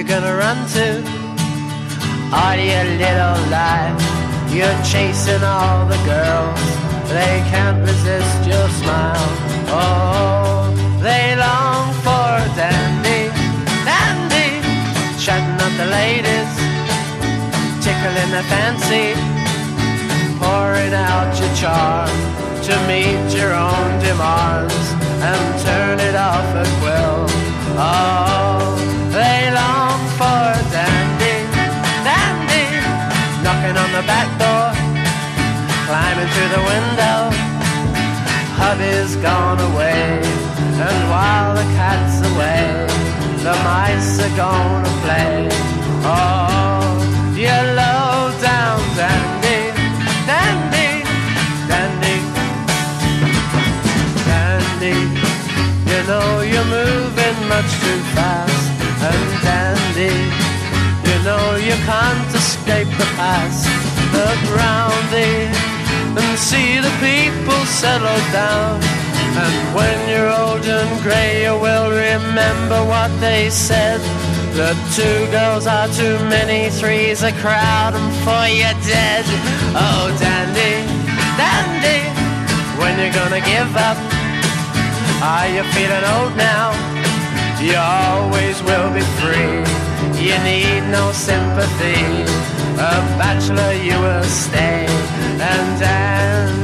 you gonna run to? All your little life, you're chasing all the girls. They can't resist your smile. Oh, they long for dandy, dandy, chatting up the ladies, tickling their fancy, pouring out your charm to meet your own demands and turn it off at will. Oh, they long for dandy, dandy, knocking on the back door, climbing through the window. Hubby's gone away, and while the cat's away, the mice are gonna play. Oh, you low down dandy, dandy, dandy, dandy. You know you're moving much too fast, and dandy, you know you can't escape the past. Look round thee and see the people settle down, and when you're old and grey you will remember what they said, that 2 girls are too many, 3's a crowd, and 4 you're dead. Oh dandy, dandy, when you're gonna give up? Are you feeling old now? You always will be free, you need no sympathy, a bachelor you will stay, and